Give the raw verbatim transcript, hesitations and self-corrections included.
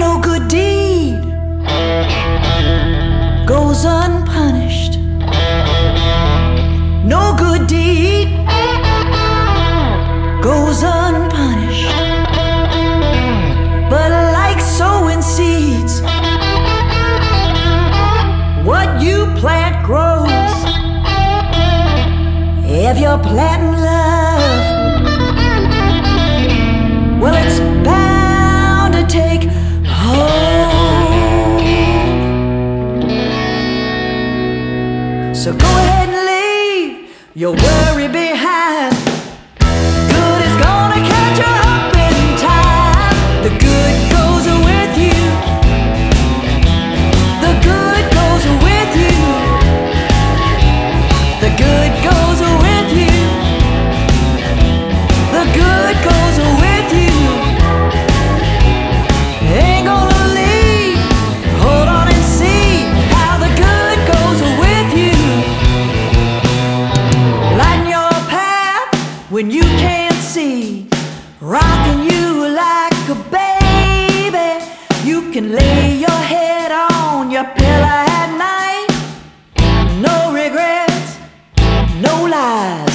no good deed goes unpunished. No good deed goes unpunished. But like sowing seeds, what you plant grows. If you're planting love, well, it's bound to take hold. So go ahead and leave your worry behind. Good is gonna catch you up in time. The good goes with you. The good goes with you. The good goes with you. The good goes with you. Ain't gonna leave. Hold on and see how the good goes with you. Lighten your path when you can't see. Rocking you like a baby. You can lay your head on your pillow at night. No regrets, no lies.